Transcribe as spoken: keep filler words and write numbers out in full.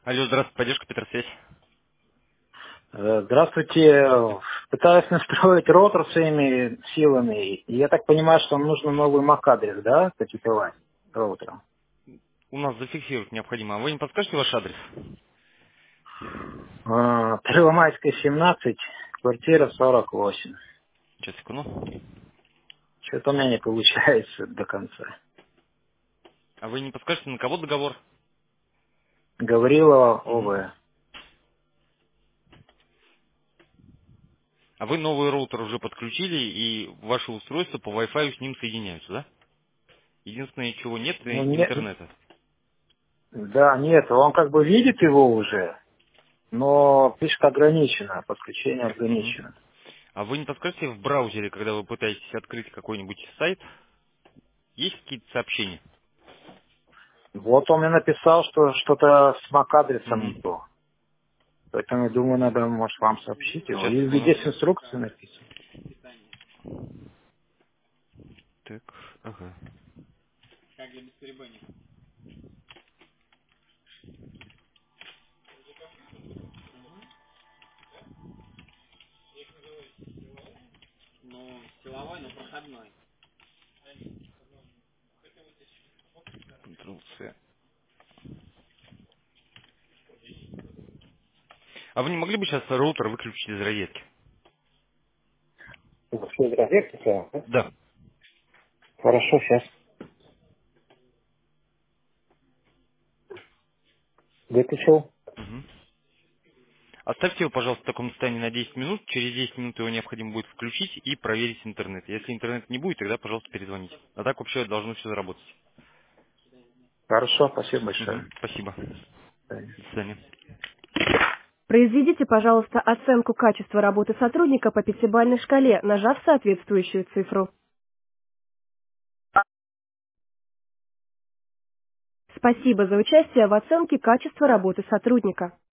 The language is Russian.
Алло, здравствуйте, поддержка Петросвязь. Э, Здравствуйте. Пытаюсь настроить роутер своими силами. И я так понимаю, что нам нужно новый MAC-адрес, да, кодифицировать роутером. У нас зафиксировать необходимо. А вы не подскажете ваш адрес? А, Первомайская, семнадцать, квартира сорок восемь. Сейчас, секунду. Что-то у меня не получается до конца. А вы не подскажете, на кого договор? Гаврилова, Мгм. ОВ. А вы новый роутер уже подключили, и ваши устройства по Wi-Fi с ним соединяются, да? Единственное, чего нет, Ну, э, нет, интернета. да, нет, он как бы видит его уже, но пишет ограничено, подключение Мгм. ограничено. А вы не подскажете в браузере, когда вы пытаетесь открыть какой-нибудь сайт, есть какие-то сообщения? Вот он мне написал, что что-то с MAC-адресом не Мгм. то. Поэтому, я думаю, надо, может, вам сообщить его. Сейчас, Или секунду. здесь инструкция написана. Так, ага. Контрол-C. А вы не могли бы сейчас роутер выключить из розетки? Что, из розетки прямо, да? Да. Хорошо, сейчас выключил. Мгм. Оставьте его, пожалуйста, в таком состоянии на десять минут. Через десять минут его необходимо будет включить и проверить интернет. Если интернет не будет, тогда, пожалуйста, перезвоните. А так вообще должно все заработать. Хорошо, спасибо Мгм. большое. Спасибо. Да. До свидания. Произведите, пожалуйста, оценку качества работы сотрудника по пятибалльной шкале, нажав соответствующую цифру. Спасибо за участие в оценке качества работы сотрудника.